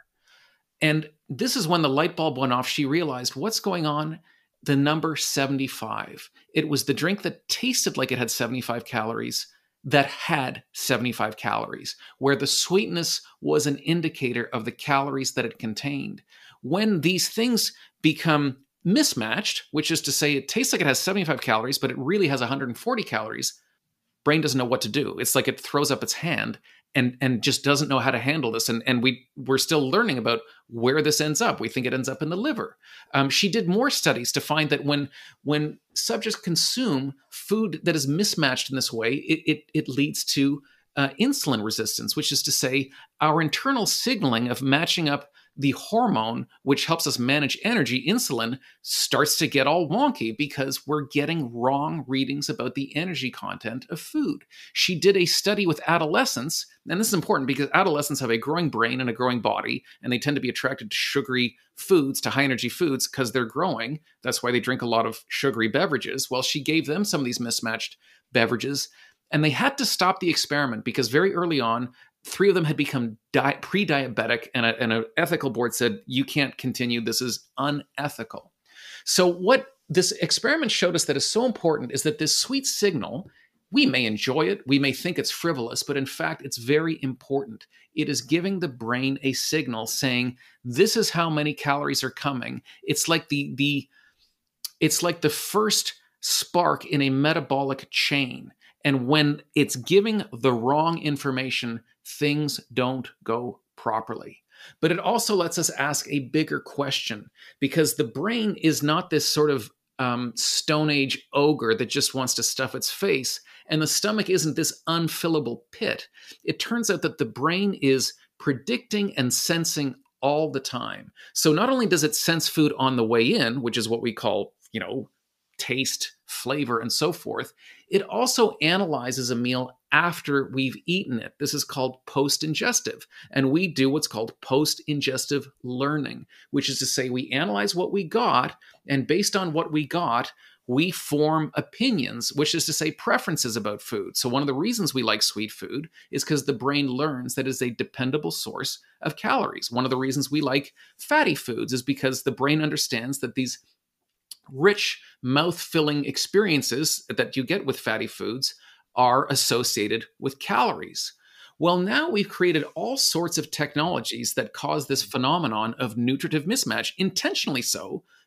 And this is when the light bulb went off. She realized what's going on. The number seventy-five. It was the drink that tasted like it had seventy-five calories that had seventy-five calories, where the sweetness was an indicator of the calories that it contained. When these things become mismatched, which is to say it tastes like it has seventy-five calories, but it really has one hundred forty calories, brain doesn't know what to do. It's like it throws up its hand and, and just doesn't know how to handle this. And, and we, we're still learning about where this ends up. We think it ends up in the liver. Um, she did more studies to find that when, when subjects consume food that is mismatched in this way, it, it, it leads to uh, insulin resistance, which is to say our internal signaling of matching up the hormone, which helps us manage energy, insulin, starts to get all wonky because we're getting wrong readings about the energy content of food. She did a study with adolescents, and this is important because adolescents have a growing brain and a growing body, and they tend to be attracted to sugary foods, to high energy foods, because they're growing. That's why they drink a lot of sugary beverages. Well, she gave them some of these mismatched beverages, and they had to stop the experiment because very early on, three of them had become di- pre-diabetic, and, a, and an ethical board said, you can't continue. This is unethical. So what this experiment showed us that is so important is that this sweet signal, we may enjoy it, we may think it's frivolous, but in fact, it's very important. It is giving the brain a signal saying, this is how many calories are coming. It's like the, the, it's like the first spark in a metabolic chain. And when it's giving the wrong information, things don't go properly. But it also lets us ask a bigger question, because the brain is not this sort of um, Stone Age ogre that just wants to stuff its face, and the stomach isn't this unfillable pit. It turns out that the brain is predicting and sensing all the time. So not only does it sense food on the way in, which is what we call, you know, taste, flavor, and so forth, it also analyzes a meal after we've eaten it. This is called post-ingestive. And we do what's called post-ingestive learning, which is to say we analyze what we got, and based on what we got, we form opinions, which is to say preferences about food. So one of the reasons we like sweet food is because the brain learns that it's a dependable source of calories. One of the reasons we like fatty foods is because the brain understands that these rich, mouth-filling experiences that you get with fatty foods are associated with calories. Well, now we've created all sorts of technologies that cause this phenomenon of nutritive mismatch, intentionally so,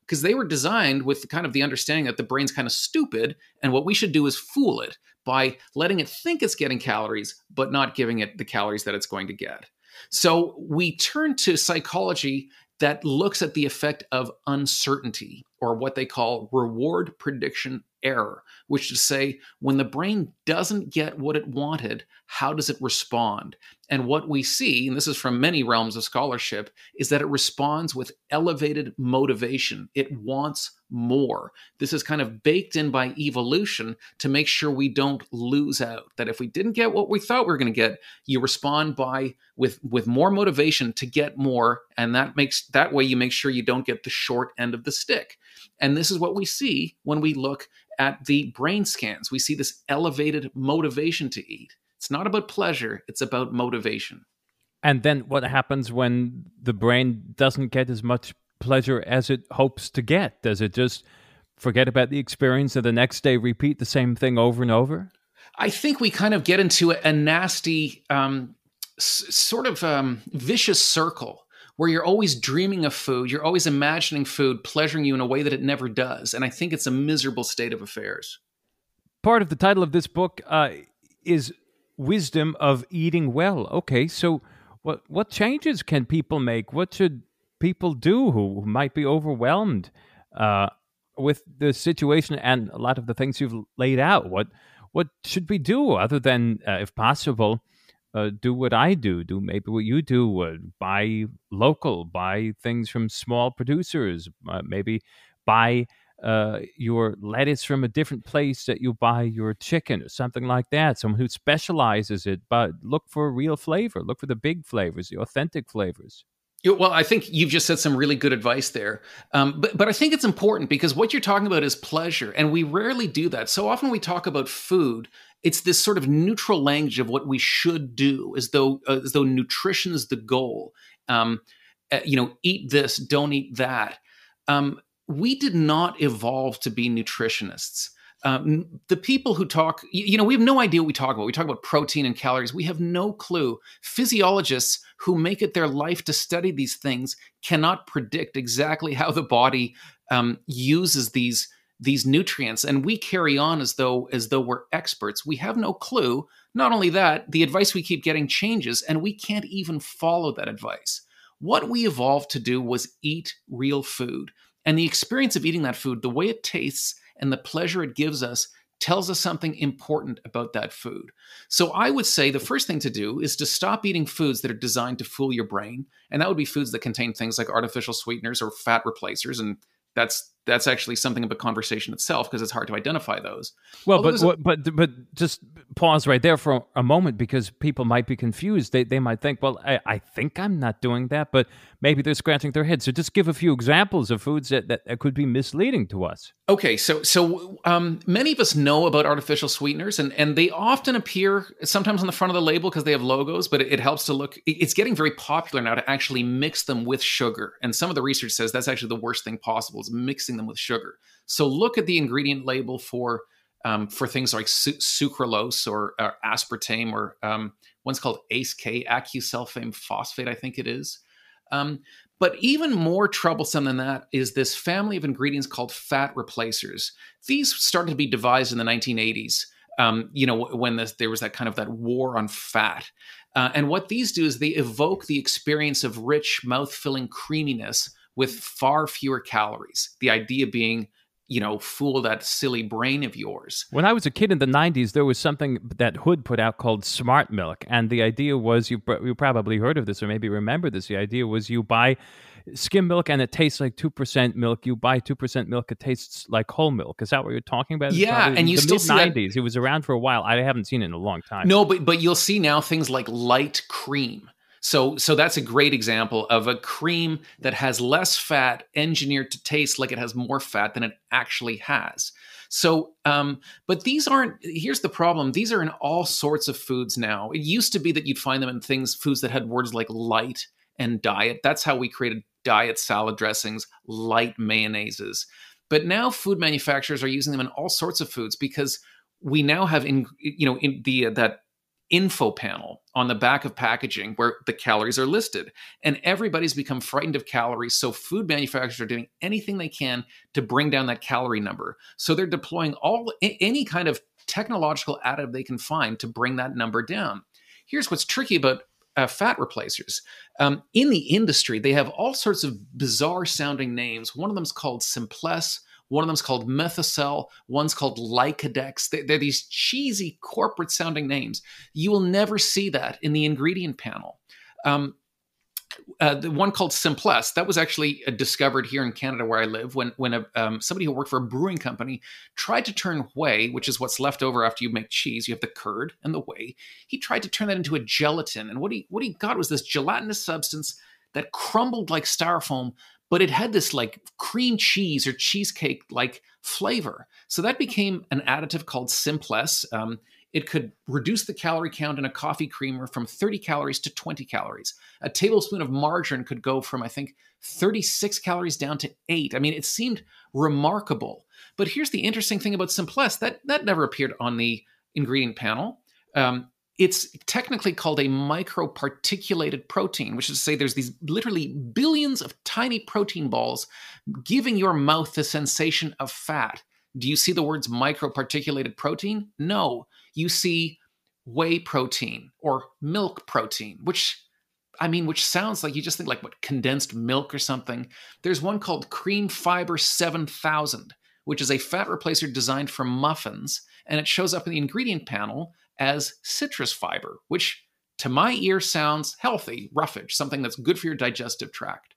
because they were designed with kind of the understanding that the brain's kind of stupid, and what we should do is fool it by letting it think it's getting calories, but not giving it the calories that it's going to get. So we turn to psychology that looks at the effect of uncertainty, or what they call reward prediction error, which is to say, when the brain doesn't get what it wanted, how does it respond? And what we see, and this is from many realms of scholarship, is that it responds with elevated motivation. It wants more. This is kind of baked in by evolution to make sure we don't lose out. That if we didn't get what we thought we were going to get, you respond by with with more motivation to get more, and that makes that way you make sure you don't get the short end of the stick. And this is what we see when we look at the brain scans. We see this elevated motivation to eat. It's not about pleasure, it's about motivation. And then what happens when the brain doesn't get as much pleasure as it hopes to get? Does it just forget about the experience and the next day repeat the same thing over and over? I think we kind of get into a, a nasty um, s- sort of um, vicious circle where you're always dreaming of food, you're always imagining food pleasuring you in a way that it never does. And I think it's a miserable state of affairs. Part of the title of this book uh, is Wisdom of Eating Well. Okay, so what what changes can people make? What should people do who might be overwhelmed uh, with the situation and a lot of the things you've laid out? What what should we do other than, uh, if possible, uh, do what I do, do maybe what you do, uh, buy local, buy things from small producers, uh, maybe buy uh, your lettuce from a different place that you buy your chicken or something like that. Someone who specializes it, but look for real flavor, look for the big flavors, the authentic flavors. Well, I think you've just said some really good advice there. Um, but, but I think it's important because what you're talking about is pleasure, and we rarely do that. So often we talk about food, it's this sort of neutral language of what we should do, as though uh, as though nutrition is the goal. Um, uh, you know, eat this, don't eat that. Um, we did not evolve to be nutritionists. Um, the people who talk, you know, we have no idea what we talk about. We talk about protein and calories. We have no clue. Physiologists who make it their life to study these things cannot predict exactly how the body um, uses these these nutrients, and we carry on as though as though we're experts. We have no clue. Not only that, the advice we keep getting changes, and we can't even follow that advice. What we evolved to do was eat real food, and the experience of eating that food, the way it tastes and the pleasure it gives us, tells us something important about that food. So I would say the first thing to do is to stop eating foods that are designed to fool your brain. And that would be foods that contain things like artificial sweeteners or fat replacers. And that's that's actually something of a conversation itself because it's hard to identify those. Well, but, a- but but just pause right there for a moment because people might be confused. They they might think, well, I, I think I'm not doing that, but maybe they're scratching their heads. So just give a few examples of foods that, that, that could be misleading to us. Okay, so so um, many of us know about artificial sweeteners, and, and they often appear sometimes on the front of the label because they have logos, but it, it helps to look, it's getting very popular now to actually mix them with sugar. And some of the research says that's actually the worst thing possible is mixing them with sugar. So look at the ingredient label for um, for things like su- sucralose or, or aspartame, or um, one's called A C E K, acusulfame phosphate, I think it is. Um, but even more troublesome than that is this family of ingredients called fat replacers. These started to be devised in the nineteen eighties, um, you know, when this, there was that kind of that war on fat. Uh, and what these do is they evoke the experience of rich, mouth-filling creaminess with far fewer calories. The idea being, you know, fool that silly brain of yours. When I was a kid in the nineties, there was something that Hood put out called Smart Milk. And the idea was, you, you probably heard of this or maybe remember this, the idea was you buy skim milk and it tastes like two percent milk. You buy two percent milk, it tastes like whole milk. Is that what you're talking about? Yeah, and you the still mid see nineties. It was around for a while. I haven't seen it in a long time. No, but but you'll see now things like light cream. So so that's a great example of a cream that has less fat, engineered to taste like it has more fat than it actually has. So, um, but these aren't, here's the problem. These are in all sorts of foods now. It used to be that you'd find them in things, foods that had words like light and diet. That's how we created diet salad dressings, light mayonnaises. But now food manufacturers are using them in all sorts of foods because we now have, in you know, in the uh, that info panel on the back of packaging where the calories are listed. And everybody's become frightened of calories. So food manufacturers are doing anything they can to bring down that calorie number. So they're deploying all any kind of technological additive they can find to bring that number down. Here's what's tricky about uh, fat replacers. Um, in the industry, they have all sorts of bizarre sounding names. One of them is called Simplesse. One of them is called Methocel. One's called Lycodex. They, they're these cheesy corporate sounding names. You will never see that in the ingredient panel. Um, uh, the one called Simplesse, that was actually uh, discovered here in Canada where I live when, when a, um, somebody who worked for a brewing company tried to turn whey, which is what's left over after you make cheese. You have the curd and the whey. He tried to turn that into a gelatin. And what he, what he got was this gelatinous substance that crumbled like styrofoam, but it had this like cream cheese or cheesecake like flavor. So that became an additive called Simplesse. Um, it could reduce the calorie count in a coffee creamer from thirty calories to twenty calories. A tablespoon of margarine could go from, I think, thirty-six calories down to eight. I mean, it seemed remarkable. But here's the interesting thing about Simplesse. That, that never appeared on the ingredient panel. Um, It's technically called a microparticulated protein, which is to say there's these literally billions of tiny protein balls giving your mouth the sensation of fat. Do you see the words microparticulated protein? No. You see whey protein or milk protein, which, I mean, which sounds like you just think like what, condensed milk or something. There's one called Cream Fiber seven thousand, which is a fat replacer designed for muffins, and it shows up in the ingredient panel as citrus fiber, which to my ear sounds healthy, roughage, something that's good for your digestive tract.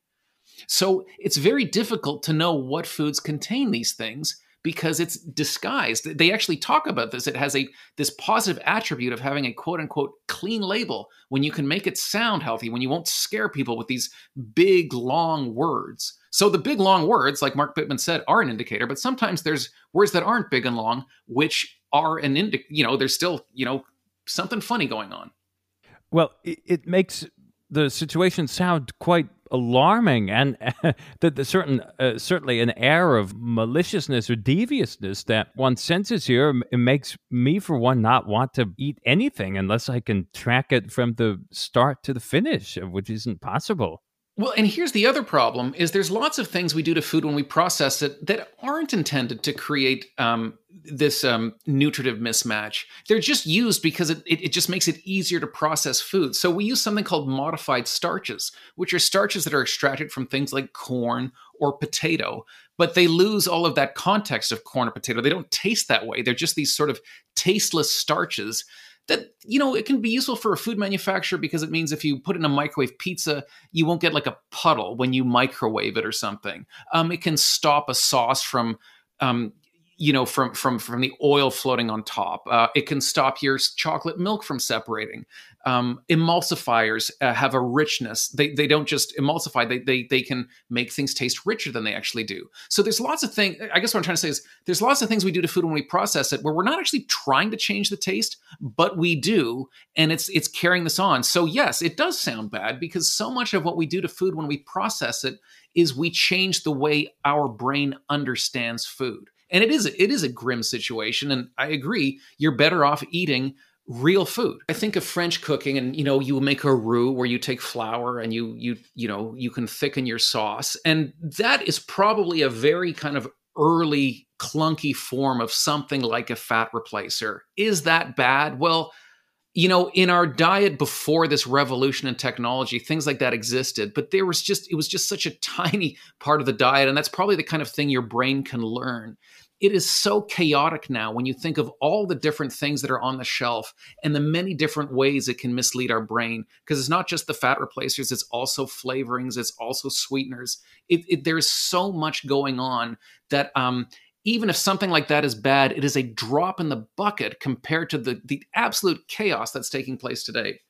So it's very difficult to know what foods contain these things because it's disguised. They actually talk about this. It has a this positive attribute of having a quote unquote clean label when you can make it sound healthy, when you won't scare people with these big, long words. So the big, long words, like Mark Bittman said, are an indicator, but sometimes there's words that aren't big and long, which are an indic, you know, there's still, you know, something funny going on. Well, it, it makes the situation sound quite alarming, and uh, that there's certain, uh, certainly an air of maliciousness or deviousness that one senses here. It makes me, for one, not want to eat anything unless I can track it from the start to the finish, which isn't possible. Well, and here's the other problem is there's lots of things we do to food when we process it that aren't intended to create um, this um, nutritive mismatch. They're just used because it, it, it just makes it easier to process food. So we use something called modified starches, which are starches that are extracted from things like corn or potato, but they lose all of that context of corn or potato. They don't taste that way. They're just these sort of tasteless starches that, you know, it can be useful for a food manufacturer because it means if you put in a microwave pizza, you won't get like a puddle when you microwave it or something. Um, it can stop a sauce from, um, you know, from from from the oil floating on top. Uh, it can stop your chocolate milk from separating. Um, emulsifiers uh, have a richness. They they don't just emulsify. They they they can make things taste richer than they actually do. So there's lots of things. I guess what I'm trying to say is there's lots of things we do to food when we process it where we're not actually trying to change the taste, but we do, and it's it's carrying this on. So yes, it does sound bad because so much of what we do to food when we process it is we change the way our brain understands food. And it is it is a grim situation. And I agree, you're better off eating real food. I think of French cooking and, you know, you make a roux where you take flour and you, you, you know, you can thicken your sauce. And that is probably a very kind of early clunky form of something like a fat replacer. Is that bad? Well, you know, in our diet before this revolution in technology, things like that existed, but there was just, it was just such a tiny part of the diet. And that's probably the kind of thing your brain can learn. It is so chaotic now when you think of all the different things that are on the shelf and the many different ways it can mislead our brain. Because it's not just the fat replacers, it's also flavorings, it's also sweeteners. It, it, there's so much going on that um, even if something like that is bad, it is a drop in the bucket compared to the, the absolute chaos that's taking place today.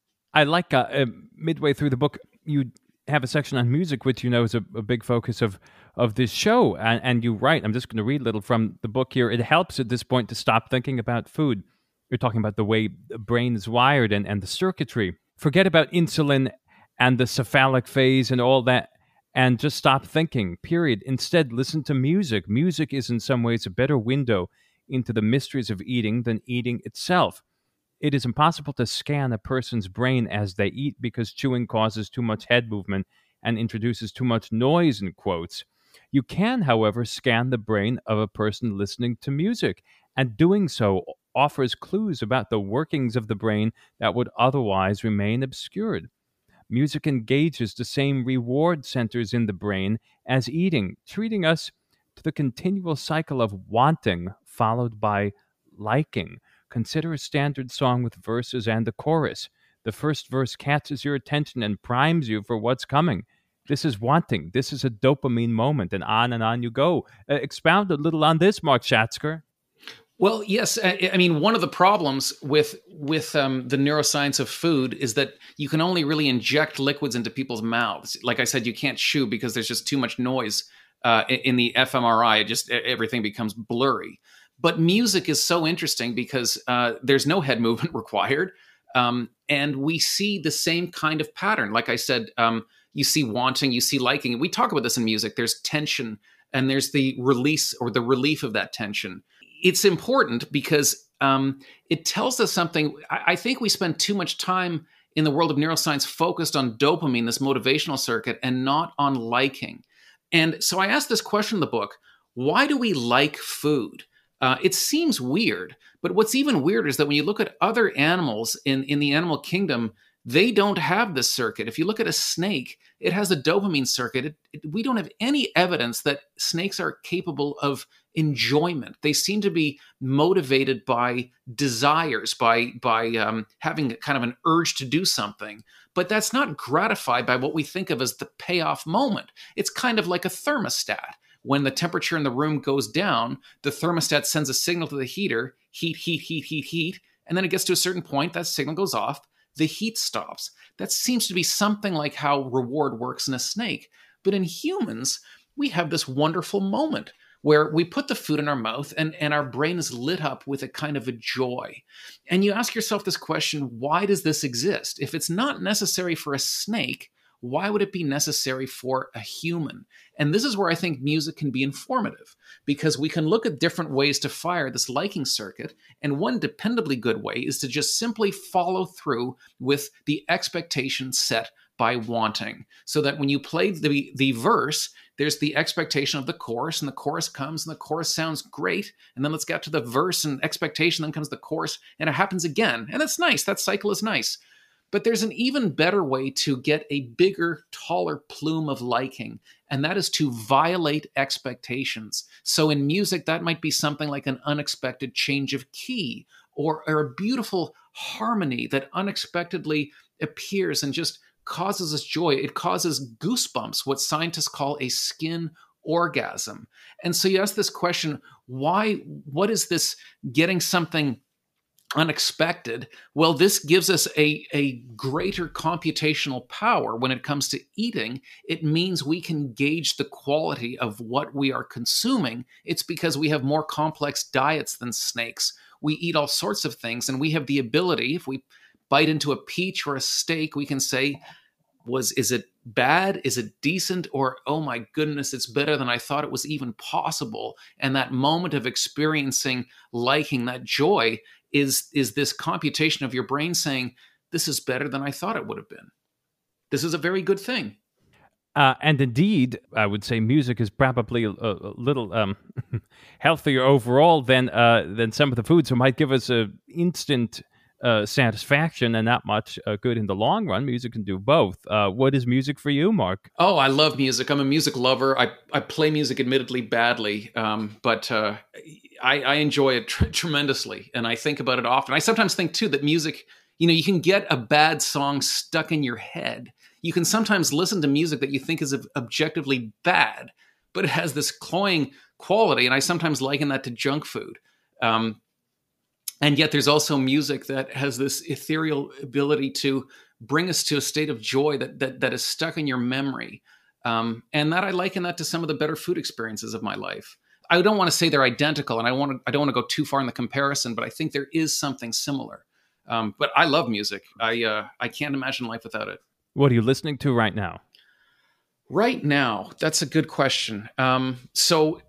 I like uh, uh, midway through the book, you have a section on music, which you know is a, a big focus of of this show. And, and you write, I'm just going to read a little from the book here. It helps at this point to stop thinking about food. You're talking about the way the brain is wired and, and the circuitry. Forget about insulin and the cephalic phase and all that, and just stop thinking, period. Instead, listen to music. Music is in some ways a better window into the mysteries of eating than eating itself. It is impossible to scan a person's brain as they eat because chewing causes too much head movement and introduces too much noise, in quotes. You can, however, scan the brain of a person listening to music, and doing so offers clues about the workings of the brain that would otherwise remain obscured. Music engages the same reward centers in the brain as eating, treating us to the continual cycle of wanting followed by liking. Consider a standard song with verses and a chorus. The first verse catches your attention and primes you for what's coming. This is wanting. This is a dopamine moment, and on and on you go. Uh, expound a little on this, Mark Schatzker. Well, yes. I, I mean, one of the problems with with um, the neuroscience of food is that you can only really inject liquids into people's mouths. Like I said, you can't chew because there's just too much noise uh, in the fMRI. It just everything becomes blurry. But music is so interesting because uh, there's no head movement required, um, and we see the same kind of pattern. Like I said, um, you see wanting, you see liking. We talk about this in music. There's tension, and there's the release or the relief of that tension. It's important because um, it tells us something. I, I think we spend too much time in the world of neuroscience focused on dopamine, this motivational circuit, and not on liking. And so I asked this question in the book: why do we like food? Uh, it seems weird, but what's even weirder is that when you look at other animals in, in the animal kingdom, they don't have this circuit. If you look at a snake, it has a dopamine circuit. It, it, we don't have any evidence that snakes are capable of enjoyment. They seem to be motivated by desires, by by um, having kind of an urge to do something. But that's not gratified by what we think of as the payoff moment. It's kind of like a thermostat. When the temperature in the room goes down, the thermostat sends a signal to the heater, heat, heat, heat, heat, heat, and then it gets to a certain point, that signal goes off, the heat stops. That seems to be something like how reward works in a snake. But in humans, we have this wonderful moment where we put the food in our mouth and, and our brain is lit up with a kind of a joy. And you ask yourself this question: why does this exist? If it's not necessary for a snake, why would it be necessary for a human? And this is where I think music can be informative, because we can look at different ways to fire this liking circuit. And one dependably good way is to just simply follow through with the expectation set by wanting. So that when you play the, the verse, there's the expectation of the chorus, and the chorus comes and the chorus sounds great. And then let's get to the verse and expectation, then comes the chorus, and it happens again. And that's nice. That cycle is nice. But there's an even better way to get a bigger, taller plume of liking, and that is to violate expectations. So in music, that might be something like an unexpected change of key, or, or a beautiful harmony that unexpectedly appears and just causes us joy. It causes goosebumps, what scientists call a skin orgasm. And so you ask this question: why? What is this getting something unexpected? Well, this gives us a, a greater computational power when it comes to eating. It means we can gauge the quality of what we are consuming. It's because we have more complex diets than snakes. We eat all sorts of things, and we have the ability, if we bite into a peach or a steak, we can say, was is it bad? Is it decent? Or, oh my goodness, it's better than I thought it was even possible. And that moment of experiencing liking, that joy, is is this computation of your brain saying, this is better than I thought it would have been. This is a very good thing. Uh, and indeed, I would say music is probably a, a little um, healthier overall than uh, than some of the foods. So it might give us a instant uh, satisfaction and not much uh, good in the long run. Music can do both. Uh, what is music for you, Mark? Oh, I love music. I'm a music lover. I, I play music admittedly badly, um, but uh, I, I enjoy it tr- tremendously. And I think about it often. I sometimes think, too, that music, you know, you can get a bad song stuck in your head. You can sometimes listen to music that you think is objectively bad, but it has this cloying quality. And I sometimes liken that to junk food. Um, and yet there's also music that has this ethereal ability to bring us to a state of joy that that, that is stuck in your memory. Um, and that I liken that to some of the better food experiences of my life. I don't want to say they're identical, and I want to, I don't want to go too far in the comparison, but I think there is something similar. Um, but I love music. I uh, I can't imagine life without it. What are you listening to right now? Right now, that's a good question. Um, so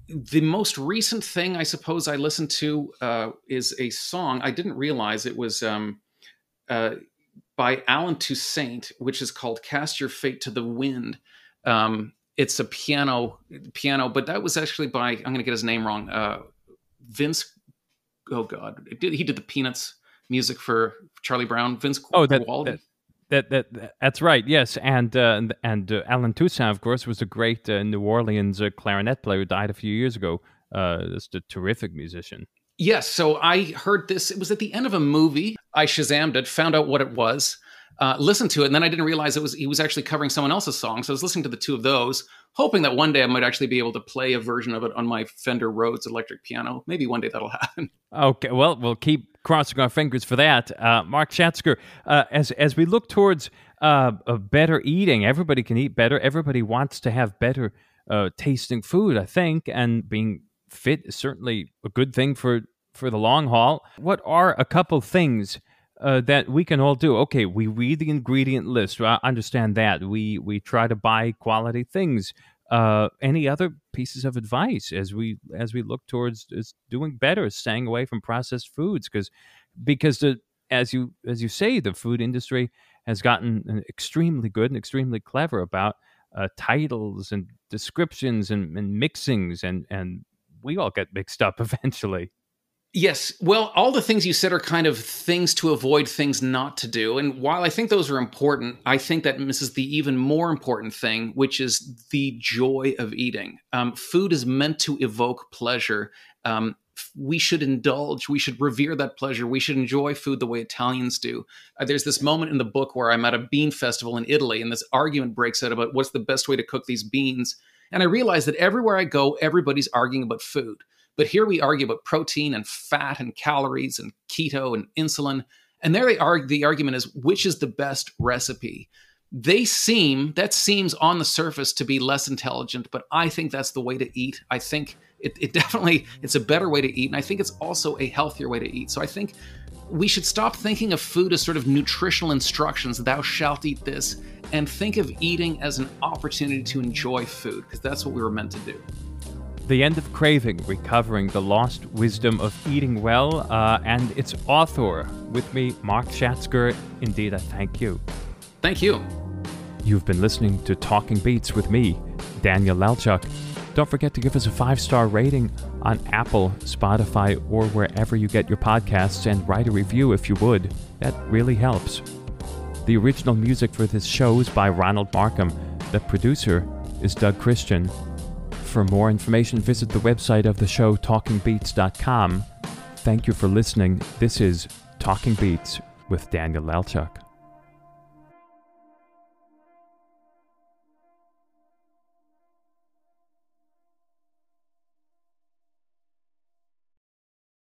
the most recent thing I suppose I listened to uh, is a song. I didn't realize it was um, uh, by Alan Toussaint, which is called "Cast Your Fate to the Wind." Um, it's a piano piano, but that was actually by, I'm going to get his name wrong, uh, Vince. Oh God, it did, he did the Peanuts music for Charlie Brown. Vince Oh, that, Guaraldi. that, that that that's right. Yes, and uh, and, and uh, Alan Toussaint, of course, was a great uh, New Orleans uh, clarinet player who died a few years ago. Uh, just a terrific musician. Yes, so I heard this. It was at the end of a movie. I Shazammed it, found out what it was, uh, listened to it, and then I didn't realize it was he was actually covering someone else's song. So I was listening to the two of those, hoping that one day I might actually be able to play a version of it on my Fender Rhodes electric piano. Maybe one day that'll happen. Okay, well, we'll keep crossing our fingers for that. Uh, Mark Schatzker, uh, as as we look towards uh, a better eating, everybody can eat better. Everybody wants to have better uh, tasting food, I think, and being fit is certainly a good thing for, for the long haul. What are a couple things uh, that we can all do? Okay, we read the ingredient list. I understand that. We we try to buy quality things. Uh, any other pieces of advice as we as we look towards is doing better, staying away from processed foods? Because because the as you as you say, the food industry has gotten extremely good and extremely clever about uh, titles and descriptions and, and mixings, and and we all get mixed up eventually. Yes. Well, all the things you said are kind of things to avoid, things not to do. And while I think those are important, I think that misses the even more important thing, which is the joy of eating. Um, food is meant to evoke pleasure. Um, we should indulge. We should revere that pleasure. We should enjoy food the way Italians do. Uh, there's this moment in the book where I'm at a bean festival in Italy, and this argument breaks out about what's the best way to cook these beans. And I realize that everywhere I go, everybody's arguing about food. But here we argue about protein and fat and calories and keto and insulin. And there they argue, the argument is, which is the best recipe? They seem, that seems on the surface to be less intelligent, but I think that's the way to eat. I think it, it definitely, it's a better way to eat. And I think it's also a healthier way to eat. So I think we should stop thinking of food as sort of nutritional instructions, thou shalt eat this, and think of eating as an opportunity to enjoy food, because that's what we were meant to do. The End of Craving, Recovering the Lost Wisdom of Eating Well, uh, and its author with me, Mark Schatzker. Indeed, I thank you. Thank you. You've been listening to Talking Beats with me, Daniel Lalchuk. Don't forget to give us a five-star rating on Apple, Spotify, or wherever you get your podcasts, and write a review if you would. That really helps. The original music for this show is by Ronald Markham. The producer is Doug Christian. For more information, visit the website of the show, talking beats dot com. Thank you for listening. This is Talking Beats with Daniel Lalchuk.